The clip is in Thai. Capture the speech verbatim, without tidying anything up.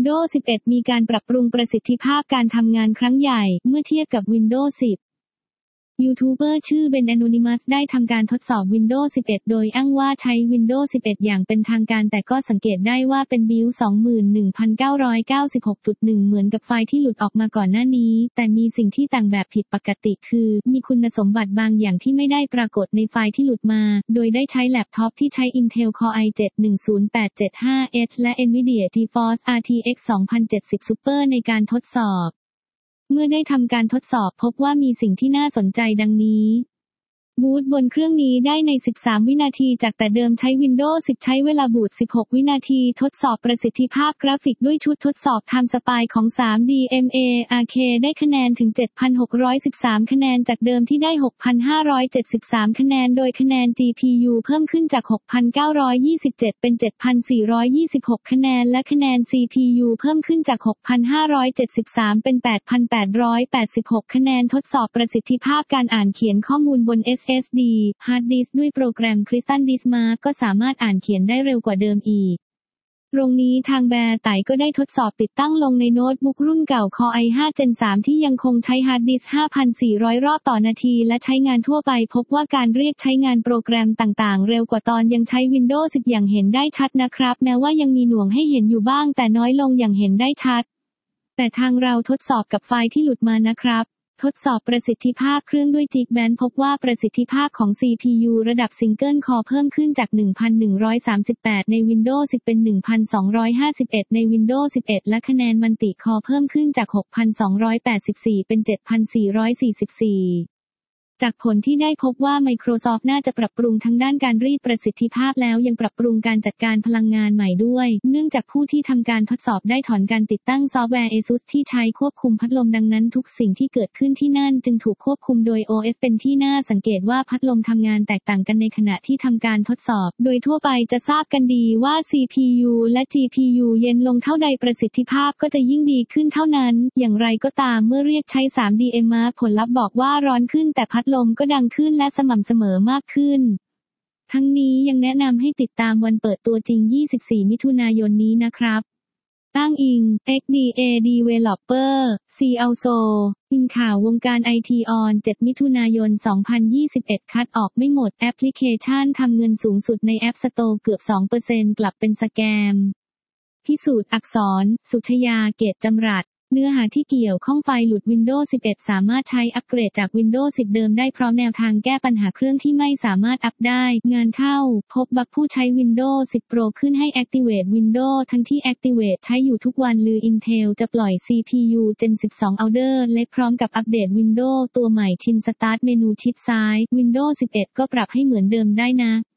Windows สิบเอ็ด มีการปรับปรุงประสิทธิภาพการทำงานครั้งใหญ่เมื่อเทียบกับ Windows สิบยูทูบเบอร์ชื่อเบน แอนโนนิมัสได้ทำการทดสอบ Windows สิบเอ็ด โดยอ้างว่าใช้ Windows สิบเอ็ด อย่างเป็นทางการแต่ก็สังเกตได้ว่าเป็นบิลด์ สองหมื่นหนึ่งพันเก้าร้อยเก้าสิบหกจุดหนึ่ง เหมือนกับไฟล์ที่หลุดออกมาก่อนหน้านี้แต่มีสิ่งที่ต่างแบบผิดปกติคือมีคุณสมบัติบางอย่างที่ไม่ได้ปรากฏในไฟล์ที่หลุดมาโดยได้ใช้แล็ปท็อปที่ใช้ Intel Core ไอ เซเว่น หนึ่ง ศูนย์ แปด เจ็ด ห้า เอช และ Nvidia GeForce อาร์ ที เอ็กซ์ สองพันเจ็ดสิบ Super ในการทดสอบเมื่อได้ทำการทดสอบพบว่ามีสิ่งที่น่าสนใจดังนี้บูตบนเครื่องนี้ได้ในสิบสามวินาทีจากแต่เดิมใช้ Windows สิบใช้เวลาบูตสิบหกวินาทีทดสอบประสิทธิภาพกราฟิกด้วยชุดทดสอบ Time Spy ของ ทรี ดี เอ็ม เอ อาร์ เค ได้คะแนนถึง เจ็ดพันหกร้อยสิบสาม คะแนนจากเดิมที่ได้ หกพันห้าร้อยเจ็ดสิบสาม คะแนนโดยคะแนน จี พี ยู เพิ่มขึ้นจาก หกพันเก้าร้อยยี่สิบเจ็ด เป็น เจ็ดพันสี่ร้อยยี่สิบหก คะแนนและคะแนน ซี พี ยู เพิ่มขึ้นจาก หกพันห้าร้อยเจ็ดสิบสาม เป็น แปดพันแปดร้อยแปดสิบหก คะแนนทดสอบประสิทธิภาพการอ่านเขียนข้อมูลบน เอส เอส ดีฮาร์ดดิสก์ด้วยโปรแกรม Crystal Disk Mark ก็สามารถอ่านเขียนได้เร็วกว่าเดิมอีกตรงนี้ทางแบร์ไตก็ได้ทดสอบติดตั้งลงในโน้ตบุ๊กรุ่นเก่า Core ไอ ไฟว์ Gen สาม ที่ยังคงใช้ฮาร์ดดิสก์ ห้าพันสี่ร้อย รอบต่อนาทีและใช้งานทั่วไปพบว่าการเรียกใช้งานโปรแกรมต่างๆเร็วกว่าตอนยังใช้ Windows สิบอย่างเห็นได้ชัดนะครับแม้ว่ายังมีหน่วงให้เห็นอยู่บ้างแต่น้อยลงอย่างเห็นได้ชัดแต่ทางเราทดสอบกับไฟล์ที่หลุดมานะครับทดสอบประสิทธิภาพเครื่องด้วย Geekbench พบว่าประสิทธิภาพของ ซี พี ยู ระดับ Single Core เพิ่มขึ้นจาก หนึ่งพันหนึ่งร้อยสามสิบแปด ใน Windows สิบเป็น หนึ่งพันสองร้อยห้าสิบเอ็ด ใน Windows สิบเอ็ด และคะแนน Multi Core เพิ่มขึ้นจาก หกพันสองร้อยแปดสิบสี่ เป็น เจ็ดพันสี่ร้อยสี่สิบสี่จากผลที่ได้พบว่า Microsoft น่าจะปรับปรุงทั้งด้านการรีดประสิทธิภาพแล้วยังปรับปรุงการจัดการพลังงานใหม่ด้วยเนื่องจากผู้ที่ทำการทดสอบได้ถอนการติดตั้งซอฟต์แวร์ ASUS ที่ใช้ควบคุมพัดลมดังนั้นทุกสิ่งที่เกิดขึ้นที่นั่นจึงถูกควบคุมโดย โอ เอส เป็นที่น่าสังเกตว่าพัดลมทำงานแตกต่างกันในขณะที่ทำการทดสอบโดยทั่วไปจะทราบกันดีว่า ซี พี ยู และ จี พี ยู เย็นลงเท่าใดประสิทธิภาพก็จะยิ่งดีขึ้นเท่านั้นอย่างไรก็ตามเมื่อเรียกใช้ ทรี ดี เอ็ม Mark ผลลัพธ์บอกว่าร้อนขึ้นแต่พัดลมก็ดังขึ้นและสม่ำเสมอมากขึ้นทั้งนี้ยังแนะนำให้ติดตามวันเปิดตัวจริงยี่สิบสี่มิถุนายนนี้นะครับอ้างอิง เอ็กซ์ ดี เอ Developer ซี อัล โซ อิงข่าววงการ ไอ ที ออน เจ็ดมิถุนายนสองพันยี่สิบเอ็ดคัดออกไม่หมดแอปพลิเคชันทำเงินสูงสุดใน App Store เกือบ สองเปอร์เซ็นต์ กลับเป็นสแกมพิสูจน์อักษรสุชยาเกตจำรัดเนื้อหาที่เกี่ยวข้องไฟล์หลุด Windows สิบเอ็ด สามารถใช้อัปเกรดจาก Windows สิบเดิมได้พร้อมแนวทางแก้ปัญหาเครื่องที่ไม่สามารถอัปได้งานเข้าพบบั๊กผู้ใช้ Windows สิบ Pro ขึ้นให้ Activate Windows ทั้งที่ Activate ใช้อยู่ทุกวันลือ Intel จะปล่อย ซี พี ยู Gen สิบสอง Alder เล็กพร้อมกับอัปเดต Windows ตัวใหม่ชิน Start เมนูชิดซ้าย Windows สิบเอ็ด ก็ปรับให้เหมือนเดิมได้นะ